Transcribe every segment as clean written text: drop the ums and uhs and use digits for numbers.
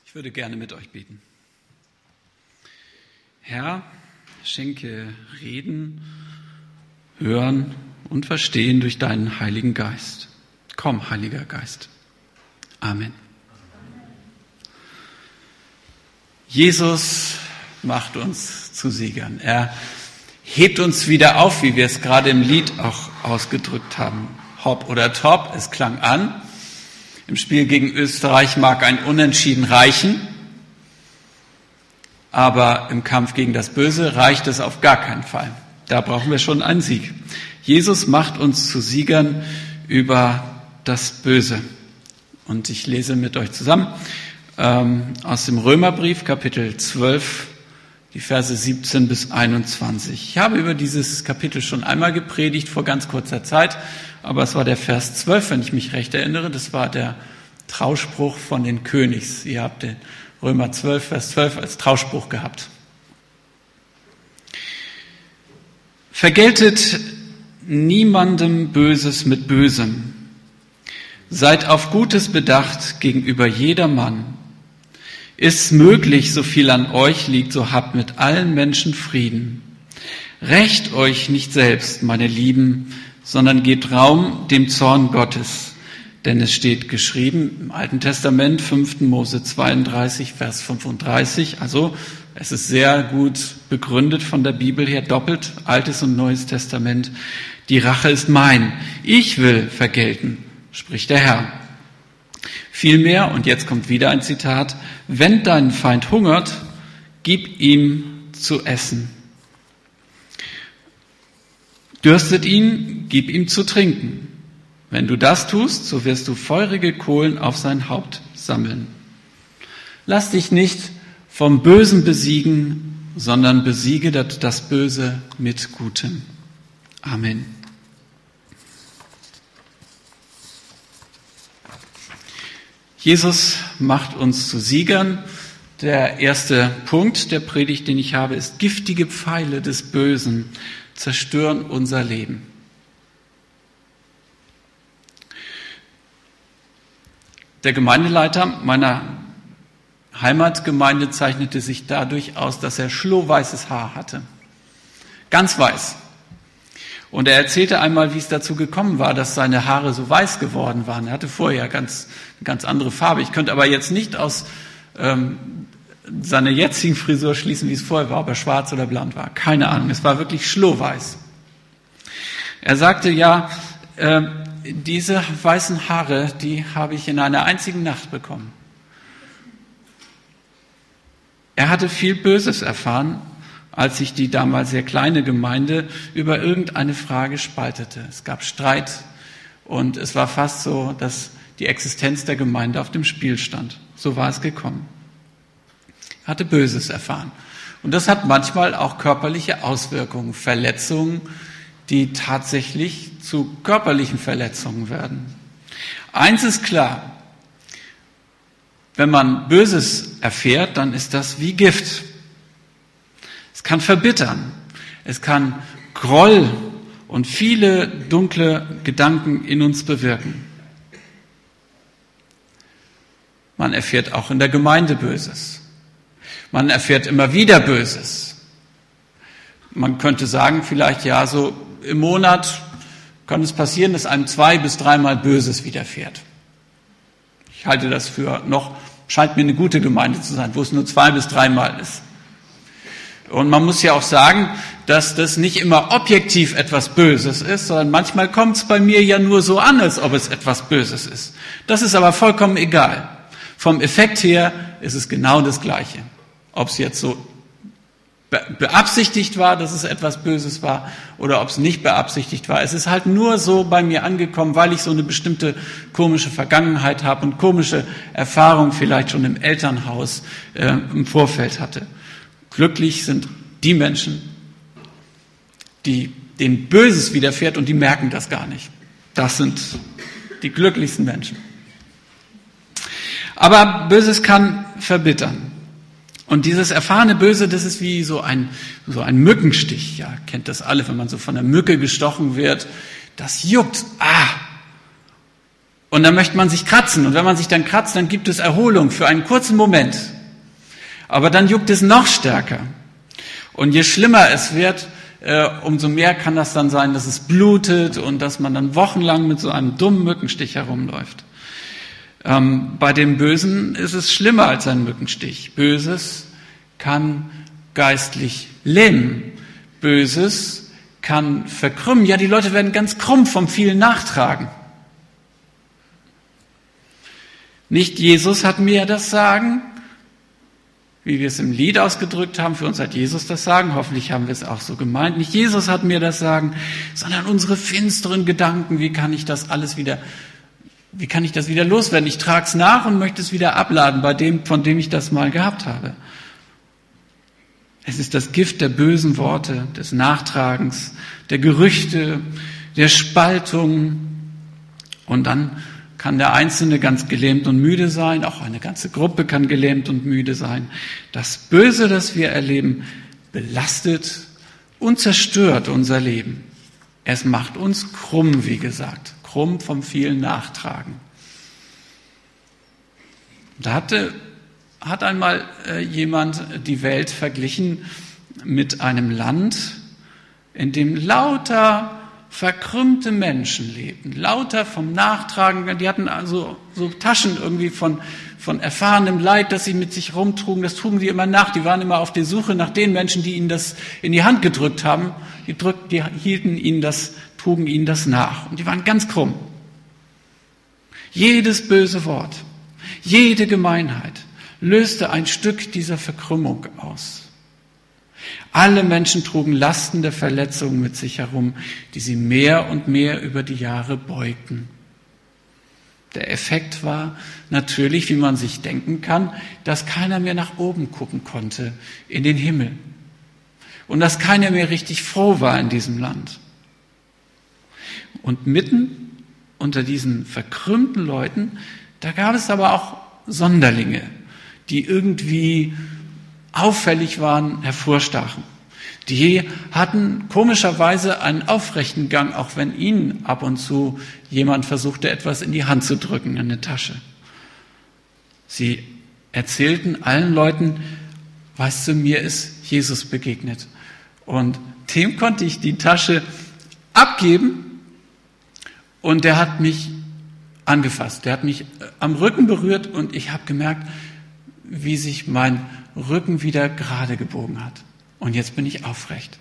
Ich würde gerne mit euch beten. Herr, schenke Reden, Hören und Verstehen durch deinen Heiligen Geist. Komm, Heiliger Geist. Amen. Jesus macht uns zu Siegern. Er hebt uns wieder auf, wie wir es gerade im Lied auch ausgedrückt haben. Hopp oder top, es klang an. Im Spiel gegen Österreich mag ein Unentschieden reichen, aber im Kampf gegen das Böse reicht es auf gar keinen Fall. Da brauchen wir schon einen Sieg. Jesus macht uns zu Siegern über das Böse. Und ich lese mit euch zusammen aus dem Römerbrief, Kapitel 12, die Verse 17 bis 21. Ich habe über dieses Kapitel schon einmal gepredigt, vor ganz kurzer Zeit, aber es war der Vers 12, wenn ich mich recht erinnere. Das war der Trauspruch von den Königs. Ihr habt den Römer 12, Vers 12 als Trauspruch gehabt. Vergeltet niemandem Böses mit Bösem. Seid auf Gutes bedacht gegenüber jedermann. Ist's möglich, so viel an euch liegt, so habt mit allen Menschen Frieden. Rächt euch nicht selbst, meine Lieben, sondern gebt Raum dem Zorn Gottes. Denn es steht geschrieben im Alten Testament, 5. Mose 32, Vers 35. Also es ist sehr gut begründet von der Bibel her, doppelt, Altes und Neues Testament. Die Rache ist mein, ich will vergelten, spricht der Herr. Vielmehr, und jetzt kommt wieder ein Zitat, wenn dein Feind hungert, gib ihm zu essen. Dürstet ihn, gib ihm zu trinken. Wenn du das tust, so wirst du feurige Kohlen auf sein Haupt sammeln. Lass dich nicht vom Bösen besiegen, sondern besiege das Böse mit Gutem. Amen. Jesus macht uns zu Siegern. Der erste Punkt der Predigt, den ich habe, ist: giftige Pfeile des Bösen zerstören unser Leben. Der Gemeindeleiter meiner Heimatgemeinde zeichnete sich dadurch aus, dass er schlohweißes Haar hatte. Ganz weiß. Und er erzählte einmal, wie es dazu gekommen war, dass seine Haare so weiß geworden waren. Er hatte vorher eine ganz andere Farbe. Ich könnte aber jetzt nicht aus seiner jetzigen Frisur schließen, wie es vorher war, ob er schwarz oder blond war. Keine Ahnung, es war wirklich schlohweiß. Er sagte, diese weißen Haare, die habe ich in einer einzigen Nacht bekommen. Er hatte viel Böses erfahren, als sich die damals sehr kleine Gemeinde über irgendeine Frage spaltete. Es gab Streit und es war fast so, dass die Existenz der Gemeinde auf dem Spiel stand. So war es gekommen. Er hatte Böses erfahren. Und das hat manchmal auch körperliche Auswirkungen, Verletzungen, die tatsächlich zu körperlichen Verletzungen werden. Eins ist klar: Wenn man Böses erfährt, dann ist das wie Gift. Es kann verbittern, es kann Groll und viele dunkle Gedanken in uns bewirken. Man erfährt auch in der Gemeinde Böses. Man erfährt immer wieder Böses. Man könnte sagen, vielleicht so im Monat kann es passieren, dass einem 2- bis 3-mal Böses widerfährt. Ich halte das scheint mir eine gute Gemeinde zu sein, wo es nur 2- bis 3-mal ist. Und man muss ja auch sagen, dass das nicht immer objektiv etwas Böses ist, sondern manchmal kommt es bei mir ja nur so an, als ob es etwas Böses ist. Das ist aber vollkommen egal. Vom Effekt her ist es genau das Gleiche. Ob es jetzt so beabsichtigt war, dass es etwas Böses war, oder ob es nicht beabsichtigt war. Es ist halt nur so bei mir angekommen, weil ich so eine bestimmte komische Vergangenheit habe und komische Erfahrungen vielleicht schon im Elternhaus im Vorfeld hatte. Glücklich sind die Menschen, denen Böses widerfährt und die merken das gar nicht. Das sind die glücklichsten Menschen. Aber Böses kann verbittern. Und dieses erfahrene Böse, das ist wie so ein Mückenstich. Ja, kennt das alle, wenn man so von einer Mücke gestochen wird. Das juckt. Und dann möchte man sich kratzen. Und wenn man sich dann kratzt, dann gibt es Erholung für einen kurzen Moment. Aber dann juckt es noch stärker. Und je schlimmer es wird, umso mehr kann das dann sein, dass es blutet und dass man dann wochenlang mit so einem dummen Mückenstich herumläuft. Bei dem Bösen ist es schlimmer als ein Mückenstich. Böses kann geistlich lähmen. Böses kann verkrümmen. Ja, die Leute werden ganz krumm vom vielen Nachtragen. Nicht Jesus hat mir das Sagen, wie wir es im Lied ausgedrückt haben. Für uns hat Jesus das Sagen. Hoffentlich haben wir es auch so gemeint. Nicht Jesus hat mir das Sagen, sondern unsere finsteren Gedanken. Wie kann ich das wieder loswerden? Ich trage es nach und möchte es wieder abladen bei dem, von dem ich das mal gehabt habe. Es ist das Gift der bösen Worte, des Nachtragens, der Gerüchte, der Spaltung. Und dann kann der Einzelne ganz gelähmt und müde sein, auch eine ganze Gruppe kann gelähmt und müde sein. Das Böse, das wir erleben, belastet und zerstört unser Leben. Es macht uns krumm, wie gesagt, krumm vom vielen Nachtragen. Da hat einmal jemand die Welt verglichen mit einem Land, in dem lauter verkrümmte Menschen lebten, lauter vom Nachtragen. Die hatten also so Taschen irgendwie von erfahrenem Leid, das sie mit sich rumtrugen. Das trugen sie immer nach. Die waren immer auf der Suche nach den Menschen, die ihnen das in die Hand gedrückt haben. Die trugen ihnen das nach. Und die waren ganz krumm. Jedes böse Wort, jede Gemeinheit löste ein Stück dieser Verkrümmung aus. Alle Menschen trugen Lasten der Verletzungen mit sich herum, die sie mehr und mehr über die Jahre beugten. Der Effekt war natürlich, wie man sich denken kann, dass keiner mehr nach oben gucken konnte in den Himmel und dass keiner mehr richtig froh war in diesem Land. Und mitten unter diesen verkrümmten Leuten, da gab es aber auch Sonderlinge, die irgendwie auffällig waren, hervorstachen. Die hatten komischerweise einen aufrechten Gang, auch wenn ihnen ab und zu jemand versuchte, etwas in die Hand zu drücken, in eine Tasche. Sie erzählten allen Leuten, weißt du, mir ist Jesus begegnet. Und dem konnte ich die Tasche abgeben und der hat mich angefasst. Der hat mich am Rücken berührt und ich habe gemerkt, wie sich mein Rücken wieder gerade gebogen hat. Und jetzt bin ich aufrecht.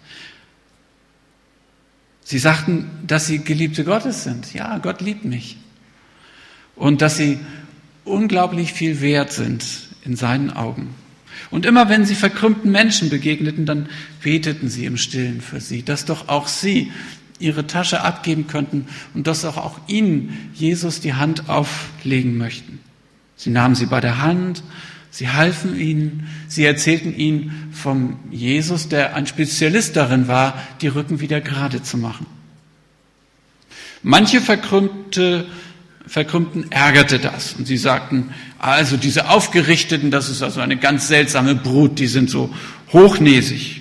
Sie sagten, dass sie Geliebte Gottes sind. Ja, Gott liebt mich. Und dass sie unglaublich viel wert sind in seinen Augen. Und immer wenn sie verkrümmten Menschen begegneten, dann beteten sie im Stillen für sie, dass doch auch sie ihre Tasche abgeben könnten und dass auch ihnen Jesus die Hand auflegen möchten. Sie nahmen sie bei der Hand, sie halfen ihnen, sie erzählten ihnen vom Jesus, der ein Spezialist darin war, die Rücken wieder gerade zu machen. Manche Verkrümmten ärgerte das und sie sagten, also diese Aufgerichteten, das ist also eine ganz seltsame Brut, die sind so hochnäsig.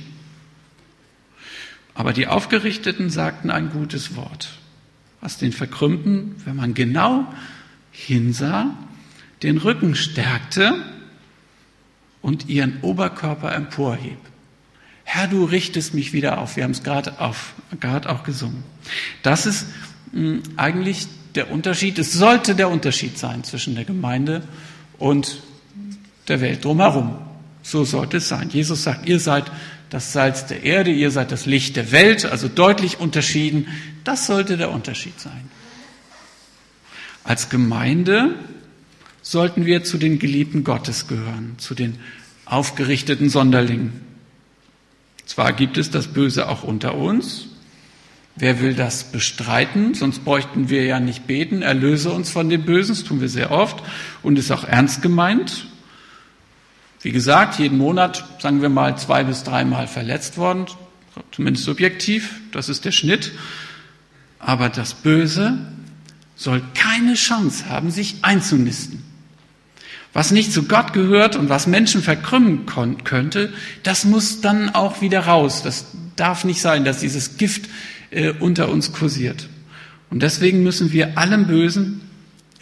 Aber die Aufgerichteten sagten ein gutes Wort, was den Verkrümmten, wenn man genau hinsah, den Rücken stärkte und ihren Oberkörper emporhebt. Herr, du richtest mich wieder auf. Wir haben es gerade auch gesungen. Das ist eigentlich der Unterschied. Es sollte der Unterschied sein zwischen der Gemeinde und der Welt drumherum. So sollte es sein. Jesus sagt, ihr seid das Salz der Erde, ihr seid das Licht der Welt, also deutlich unterschieden. Das sollte der Unterschied sein. Als Gemeinde sollten wir zu den Geliebten Gottes gehören, zu den aufgerichteten Sonderlingen. Zwar gibt es das Böse auch unter uns. Wer will das bestreiten? Sonst bräuchten wir ja nicht beten, erlöse uns von dem Bösen, das tun wir sehr oft und ist auch ernst gemeint. Wie gesagt, jeden Monat, sagen wir mal, 2 bis 3 Mal verletzt worden, zumindest subjektiv, das ist der Schnitt. Aber das Böse soll keine Chance haben, sich einzunisten. Was nicht zu Gott gehört und was Menschen verkrümmen könnte, das muss dann auch wieder raus. Das darf nicht sein, dass dieses Gift unter uns kursiert. Und deswegen müssen wir allem Bösen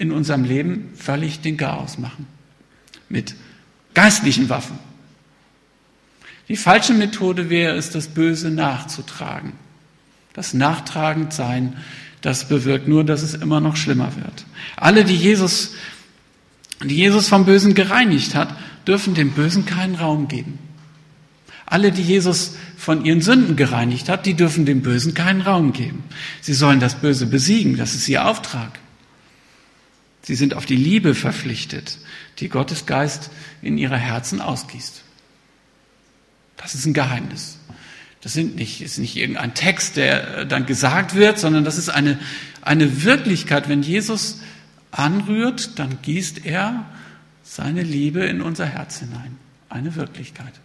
in unserem Leben völlig den Garaus machen. Mit geistlichen Waffen. Die falsche Methode wäre es, das Böse nachzutragen. Das Nachtragendsein, das bewirkt nur, dass es immer noch schlimmer wird. Alle, die Jesus vom Bösen gereinigt hat, dürfen dem Bösen keinen Raum geben. Alle, die Jesus von ihren Sünden gereinigt hat, die dürfen dem Bösen keinen Raum geben. Sie sollen das Böse besiegen, das ist ihr Auftrag. Sie sind auf die Liebe verpflichtet, die Gottes Geist in ihre Herzen ausgießt. Das ist ein Geheimnis. Das ist nicht irgendein Text, der dann gesagt wird, sondern das ist eine Wirklichkeit. Wenn Jesus anrührt, dann gießt er seine Liebe in unser Herz hinein. Eine Wirklichkeit.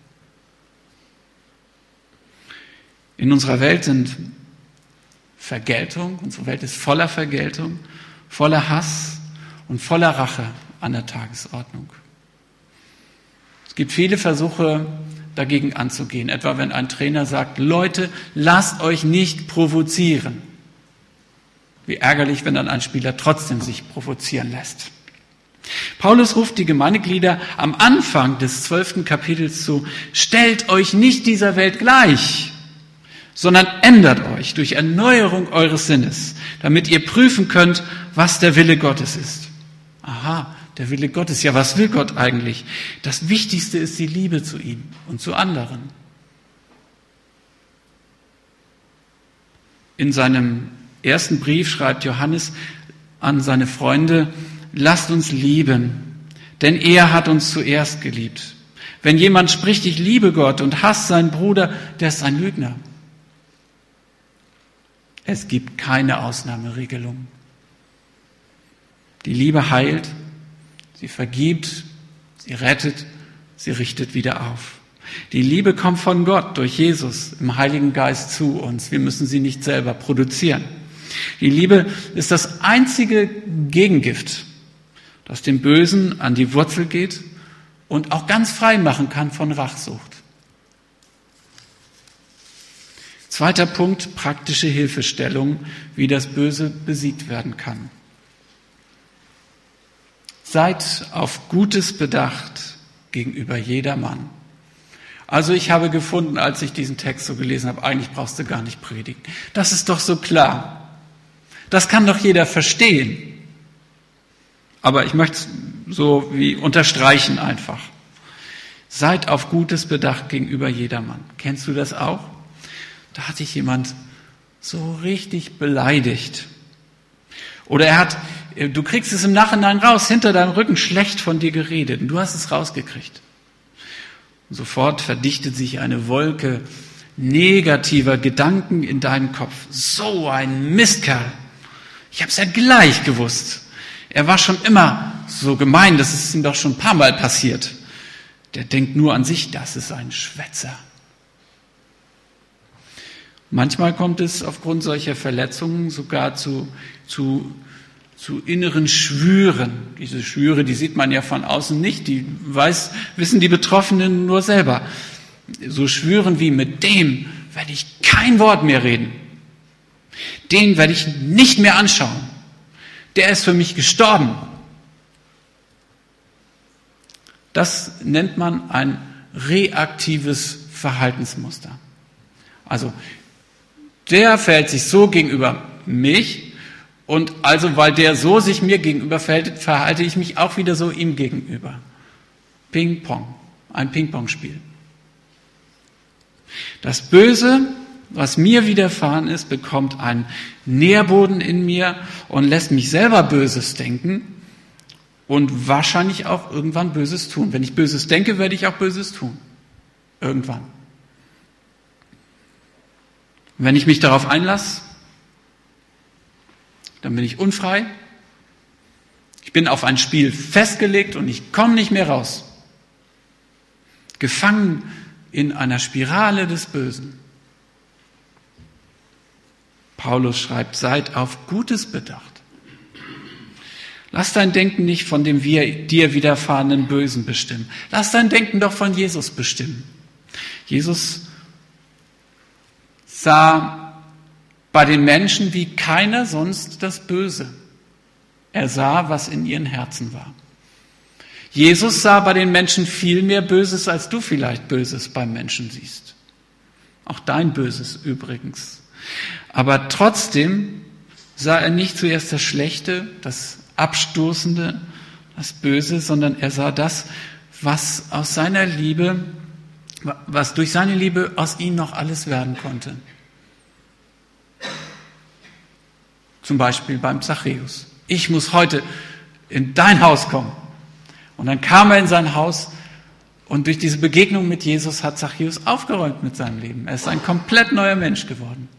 In unserer Welt sind Vergeltung, unsere Welt ist voller Vergeltung, voller Hass und voller Rache an der Tagesordnung. Es gibt viele Versuche, dagegen anzugehen. Etwa wenn ein Trainer sagt, Leute, lasst euch nicht provozieren. Wie ärgerlich, wenn dann ein Spieler trotzdem sich provozieren lässt. Paulus ruft die Gemeindeglieder am Anfang des 12. Kapitels zu, stellt euch nicht dieser Welt gleich, sondern ändert euch durch Erneuerung eures Sinnes, damit ihr prüfen könnt, was der Wille Gottes ist. Aha, der Wille Gottes. Ja, was will Gott eigentlich? Das Wichtigste ist die Liebe zu ihm und zu anderen. In seinem ersten Brief schreibt Johannes an seine Freunde, lasst uns lieben, denn er hat uns zuerst geliebt. Wenn jemand spricht, ich liebe Gott und hasst seinen Bruder, der ist ein Lügner. Es gibt keine Ausnahmeregelung. Die Liebe heilt, sie vergibt, sie rettet, sie richtet wieder auf. Die Liebe kommt von Gott durch Jesus im Heiligen Geist zu uns. Wir müssen sie nicht selber produzieren. Die Liebe ist das einzige Gegengift, das dem Bösen an die Wurzel geht und auch ganz frei machen kann von Rachsucht. Zweiter Punkt, praktische Hilfestellung, wie das Böse besiegt werden kann. Seid auf Gutes bedacht gegenüber jedermann. Also ich habe gefunden, als ich diesen Text so gelesen habe, eigentlich brauchst du gar nicht predigen. Das ist doch so klar. Das kann doch jeder verstehen. Aber ich möchte es so wie unterstreichen einfach. Seid auf Gutes bedacht gegenüber jedermann. Kennst du das auch? Da hat dich jemand so richtig beleidigt. Oder du kriegst es im Nachhinein raus, hinter deinem Rücken schlecht von dir geredet und du hast es rausgekriegt. Und sofort verdichtet sich eine Wolke negativer Gedanken in deinen Kopf. So ein Mistkerl. Ich habe es ja gleich gewusst. Er war schon immer so gemein, das ist ihm doch schon ein paar Mal passiert. Der denkt nur an sich, das ist ein Schwätzer. Manchmal kommt es aufgrund solcher Verletzungen sogar zu inneren Schwüren. Diese Schwüre, die sieht man ja von außen nicht, die wissen die Betroffenen nur selber. So Schwüren wie, mit dem werde ich kein Wort mehr reden. Den werde ich nicht mehr anschauen. Der ist für mich gestorben. Das nennt man ein reaktives Verhaltensmuster. Also, der verhält sich so gegenüber mich und also, weil der so sich mir gegenüber verhält, verhalte ich mich auch wieder so ihm gegenüber. Ping-Pong, ein Ping-Pong-Spiel. Das Böse, was mir widerfahren ist, bekommt einen Nährboden in mir und lässt mich selber Böses denken und wahrscheinlich auch irgendwann Böses tun. Wenn ich Böses denke, werde ich auch Böses tun. Irgendwann. Wenn ich mich darauf einlasse, dann bin ich unfrei. Ich bin auf ein Spiel festgelegt und ich komme nicht mehr raus. Gefangen in einer Spirale des Bösen. Paulus schreibt, seid auf Gutes bedacht. Lass dein Denken nicht von dem dir widerfahrenen Bösen bestimmen. Lass dein Denken doch von Jesus bestimmen. Jesus sah bei den Menschen wie keiner sonst das Böse. Er sah, was in ihren Herzen war. Jesus sah bei den Menschen viel mehr Böses, als du vielleicht Böses beim Menschen siehst. Auch dein Böses übrigens. Aber trotzdem sah er nicht zuerst das Schlechte, das Abstoßende, das Böse, sondern er sah das, was aus seiner Liebe, was durch seine Liebe aus ihm noch alles werden konnte. Zum Beispiel beim Zachäus. Ich muss heute in dein Haus kommen. Und dann kam er in sein Haus und durch diese Begegnung mit Jesus hat Zachäus aufgeräumt mit seinem Leben. Er ist ein komplett neuer Mensch geworden.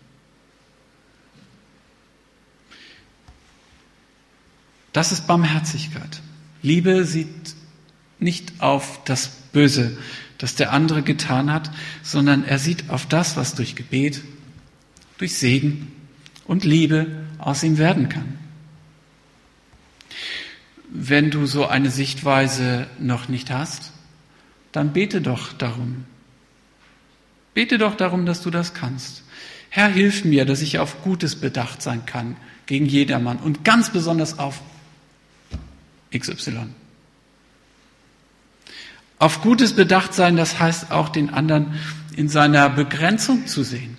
Das ist Barmherzigkeit. Liebe sieht nicht auf das Böse, das der andere getan hat, sondern er sieht auf das, was durch Gebet, durch Segen und Liebe aus ihm werden kann. Wenn du so eine Sichtweise noch nicht hast, dann bete doch darum. Bete doch darum, dass du das kannst. Herr, hilf mir, dass ich auf Gutes bedacht sein kann gegen jedermann und ganz besonders auf XY. Auf Gutes bedacht sein, das heißt auch den anderen in seiner Begrenzung zu sehen.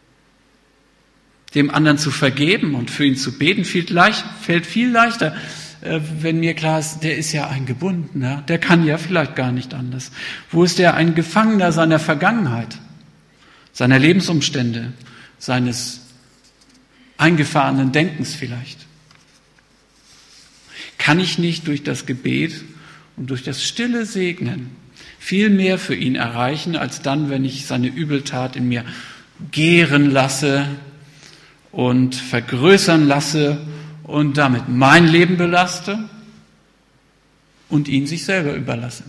Dem anderen zu vergeben und für ihn zu beten, fällt viel leichter, wenn mir klar ist, der ist ja ein Gebundener, der kann ja vielleicht gar nicht anders. Wo ist der ein Gefangener seiner Vergangenheit, seiner Lebensumstände, seines eingefahrenen Denkens vielleicht? Kann ich nicht durch das Gebet und durch das stille Segnen viel mehr für ihn erreichen, als dann, wenn ich seine Übeltat in mir gären lasse und vergrößern lasse und damit mein Leben belaste und ihn sich selber überlasse.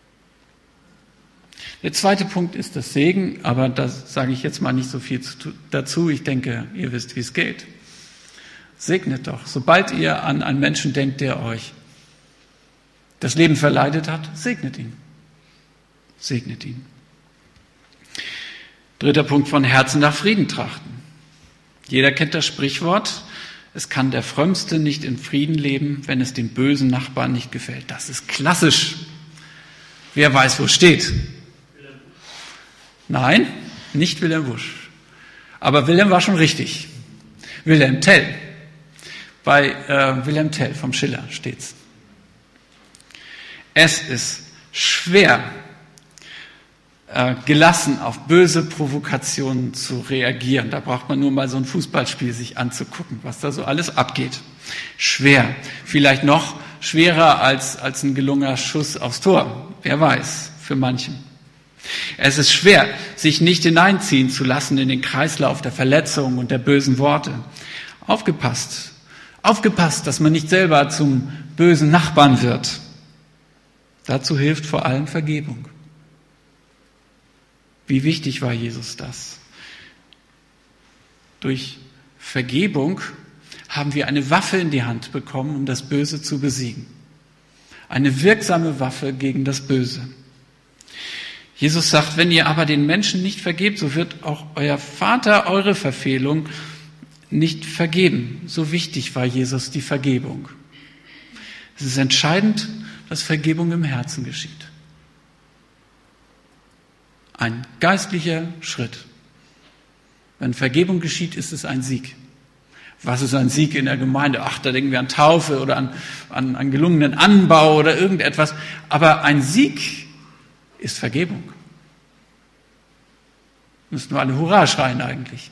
Der zweite Punkt ist das Segen, aber da sage ich jetzt mal nicht so viel dazu. Ich denke, ihr wisst, wie es geht. Segnet doch. Sobald ihr an einen Menschen denkt, der euch das Leben verleidet hat, segnet ihn. Segnet ihn. Dritter Punkt: von Herzen nach Frieden trachten. Jeder kennt das Sprichwort, es kann der Frömmste nicht in Frieden leben, wenn es dem bösen Nachbarn nicht gefällt. Das ist klassisch. Wer weiß, wo es steht? Nein, nicht Wilhelm Busch. Aber Wilhelm war schon richtig. Wilhelm Tell. Bei Wilhelm Tell vom Schiller steht's. Es ist schwer, gelassen auf böse Provokationen zu reagieren. Da braucht man nur mal so ein Fußballspiel sich anzugucken, was da so alles abgeht. Schwer. Vielleicht noch schwerer als ein gelungener Schuss aufs Tor. Wer weiß, für manchen. Es ist schwer, sich nicht hineinziehen zu lassen in den Kreislauf der Verletzungen und der bösen Worte. Aufgepasst, dass man nicht selber zum bösen Nachbarn wird. Dazu hilft vor allem Vergebung. Wie wichtig war Jesus das? Durch Vergebung haben wir eine Waffe in die Hand bekommen, um das Böse zu besiegen. Eine wirksame Waffe gegen das Böse. Jesus sagt, wenn ihr aber den Menschen nicht vergebt, so wird auch euer Vater eure Verfehlung nicht vergeben. So wichtig war Jesus die Vergebung. Es ist entscheidend, dass Vergebung im Herzen geschieht. Ein geistlicher Schritt. Wenn Vergebung geschieht, ist es ein Sieg. Was ist ein Sieg in der Gemeinde? Ach, da denken wir an Taufe oder an gelungenen Anbau oder irgendetwas. Aber ein Sieg ist Vergebung. Müssten wir alle Hurra schreien eigentlich.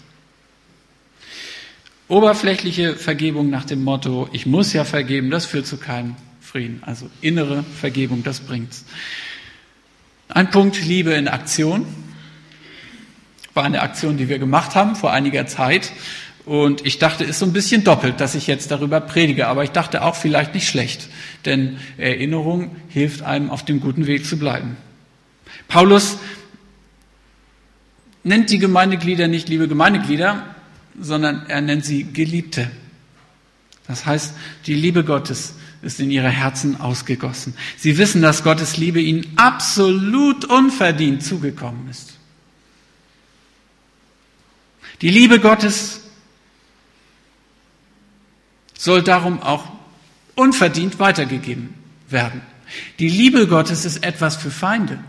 Oberflächliche Vergebung nach dem Motto, ich muss ja vergeben, das führt zu keinem Frieden. Also innere Vergebung, das bringt's. Ein Punkt, Liebe in Aktion. War eine Aktion, die wir gemacht haben vor einiger Zeit. Und ich dachte, ist so ein bisschen doppelt, dass ich jetzt darüber predige. Aber ich dachte auch vielleicht nicht schlecht. Denn Erinnerung hilft einem, auf dem guten Weg zu bleiben. Paulus nennt die Gemeindeglieder nicht liebe Gemeindeglieder, sondern er nennt sie Geliebte. Das heißt, die Liebe Gottes ist in ihre Herzen ausgegossen. Sie wissen, dass Gottes Liebe ihnen absolut unverdient zugekommen ist. Die Liebe Gottes soll darum auch unverdient weitergegeben werden. Die Liebe Gottes ist etwas für Feinde.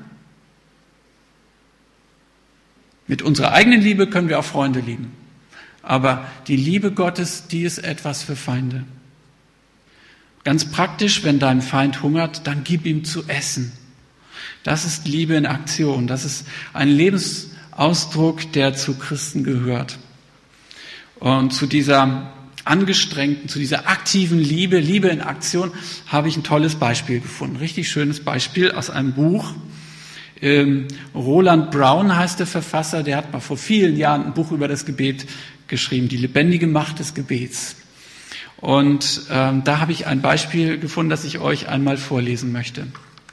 Mit unserer eigenen Liebe können wir auch Freunde lieben. Aber die Liebe Gottes, die ist etwas für Feinde. Ganz praktisch, wenn dein Feind hungert, dann gib ihm zu essen. Das ist Liebe in Aktion. Das ist ein Lebensausdruck, der zu Christen gehört. Und zu dieser angestrengten, zu dieser aktiven Liebe, Liebe in Aktion, habe ich ein tolles Beispiel gefunden. Richtig schönes Beispiel aus einem Buch. Roland Brown heißt der Verfasser, der hat mal vor vielen Jahren ein Buch über das Gebet geschrieben, die lebendige Macht des Gebets. Und da habe ich ein Beispiel gefunden, das ich euch einmal vorlesen möchte.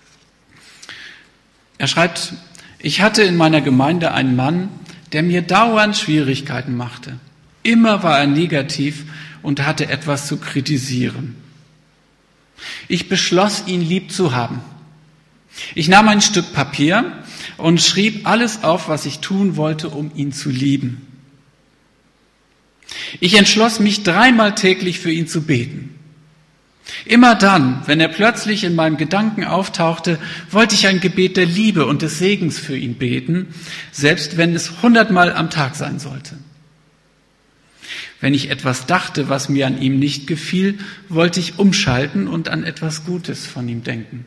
Er schreibt, ich hatte in meiner Gemeinde einen Mann, der mir dauernd Schwierigkeiten machte. Immer war er negativ und hatte etwas zu kritisieren. Ich beschloss, ihn lieb zu haben. Ich nahm ein Stück Papier und schrieb alles auf, was ich tun wollte, um ihn zu lieben. Ich entschloss mich, 3-mal täglich für ihn zu beten. Immer dann, wenn er plötzlich in meinem Gedanken auftauchte, wollte ich ein Gebet der Liebe und des Segens für ihn beten, selbst wenn es 100-mal am Tag sein sollte. Wenn ich etwas dachte, was mir an ihm nicht gefiel, wollte ich umschalten und an etwas Gutes von ihm denken.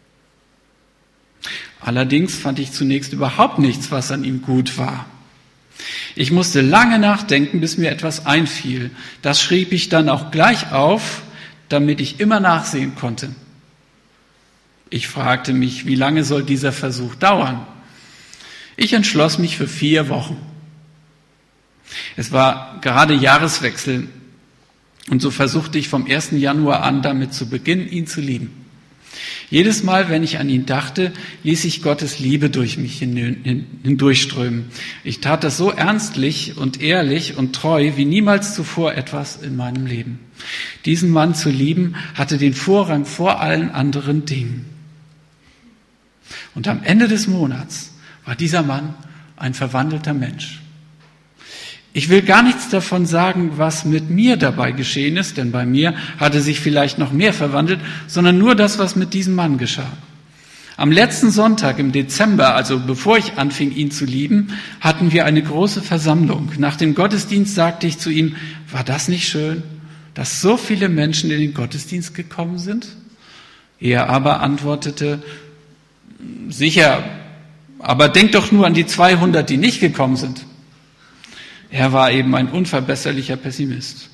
Allerdings fand ich zunächst überhaupt nichts, was an ihm gut war. Ich musste lange nachdenken, bis mir etwas einfiel. Das schrieb ich dann auch gleich auf, damit ich immer nachsehen konnte. Ich fragte mich, wie lange soll dieser Versuch dauern? Ich entschloss mich für 4 Wochen. Es war gerade Jahreswechsel und so versuchte ich vom 1. Januar an damit zu beginnen, ihn zu lieben. Jedes Mal, wenn ich an ihn dachte, ließ ich Gottes Liebe durch mich hindurchströmen. Ich tat das so ernstlich und ehrlich und treu wie niemals zuvor etwas in meinem Leben. Diesen Mann zu lieben, hatte den Vorrang vor allen anderen Dingen. Und am Ende des Monats war dieser Mann ein verwandelter Mensch. Ich will gar nichts davon sagen, was mit mir dabei geschehen ist, denn bei mir hatte sich vielleicht noch mehr verwandelt, sondern nur das, was mit diesem Mann geschah. Am letzten Sonntag im Dezember, also bevor ich anfing, ihn zu lieben, hatten wir eine große Versammlung. Nach dem Gottesdienst sagte ich zu ihm, war das nicht schön, dass so viele Menschen in den Gottesdienst gekommen sind? Er aber antwortete, sicher, aber denk doch nur an die 200, die nicht gekommen sind. Er war eben ein unverbesserlicher Pessimist.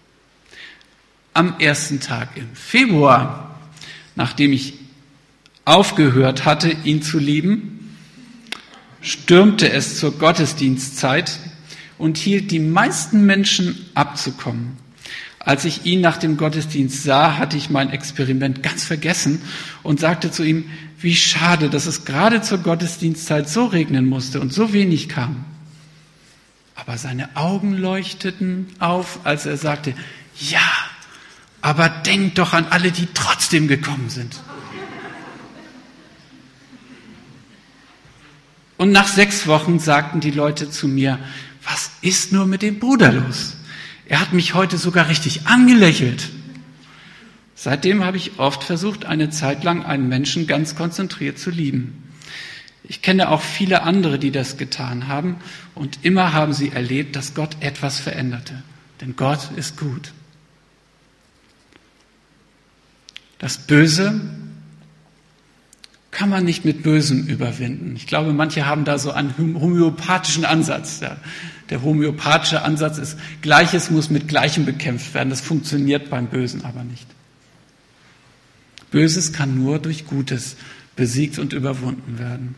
Am ersten Tag im Februar, nachdem ich aufgehört hatte, ihn zu lieben, stürmte es zur Gottesdienstzeit und hielt die meisten Menschen abzukommen. Als ich ihn nach dem Gottesdienst sah, hatte ich mein Experiment ganz vergessen und sagte zu ihm, wie schade, dass es gerade zur Gottesdienstzeit so regnen musste und so wenig kam. Aber seine Augen leuchteten auf, als er sagte, ja, aber denk doch an alle, die trotzdem gekommen sind. Und nach 6 Wochen sagten die Leute zu mir, was ist nur mit dem Bruder los? Er hat mich heute sogar richtig angelächelt. Seitdem habe ich oft versucht, eine Zeit lang einen Menschen ganz konzentriert zu lieben. Ich kenne auch viele andere, die das getan haben und immer haben sie erlebt, dass Gott etwas veränderte. Denn Gott ist gut. Das Böse kann man nicht mit Bösem überwinden. Ich glaube, manche haben da so einen homöopathischen Ansatz. Der homöopathische Ansatz ist, Gleiches muss mit Gleichem bekämpft werden. Das funktioniert beim Bösen aber nicht. Böses kann nur durch Gutes besiegt und überwunden werden.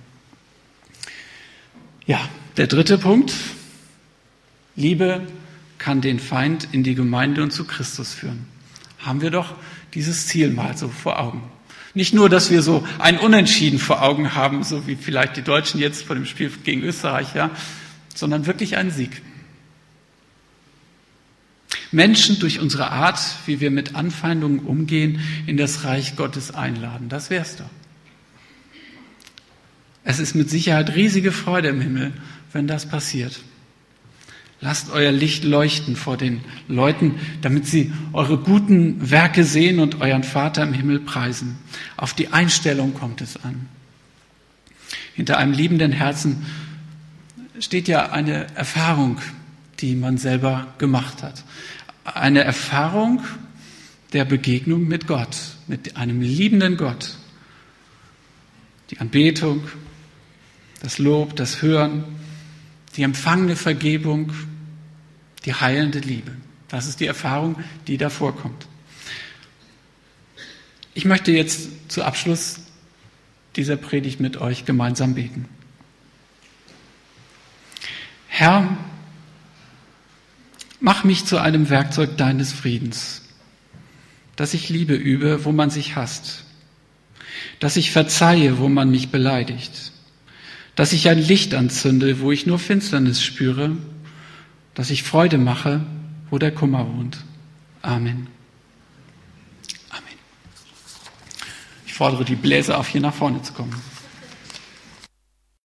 Ja, der 3. Punkt. Liebe kann den Feind in die Gemeinde und zu Christus führen. Haben wir doch dieses Ziel mal so vor Augen. Nicht nur, dass wir so ein Unentschieden vor Augen haben, so wie vielleicht die Deutschen jetzt vor dem Spiel gegen Österreich, ja, sondern wirklich einen Sieg. Menschen durch unsere Art, wie wir mit Anfeindungen umgehen, in das Reich Gottes einladen. Das wär's doch. Es ist mit Sicherheit riesige Freude im Himmel, wenn das passiert. Lasst euer Licht leuchten vor den Leuten, damit sie eure guten Werke sehen und euren Vater im Himmel preisen. Auf die Einstellung kommt es an. Hinter einem liebenden Herzen steht ja eine Erfahrung, die man selber gemacht hat. Eine Erfahrung der Begegnung mit Gott, mit einem liebenden Gott. Die Anbetung, das Lob, das Hören, die empfangene Vergebung, die heilende Liebe. Das ist die Erfahrung, die da vorkommt. Ich möchte jetzt zu Abschluss dieser Predigt mit euch gemeinsam beten. Herr, mach mich zu einem Werkzeug deines Friedens, dass ich Liebe übe, wo man sich hasst, dass ich verzeihe, wo man mich beleidigt, dass ich ein Licht anzünde, wo ich nur Finsternis spüre, dass ich Freude mache, wo der Kummer wohnt. Amen. Amen. Ich fordere die Bläser auf, hier nach vorne zu kommen.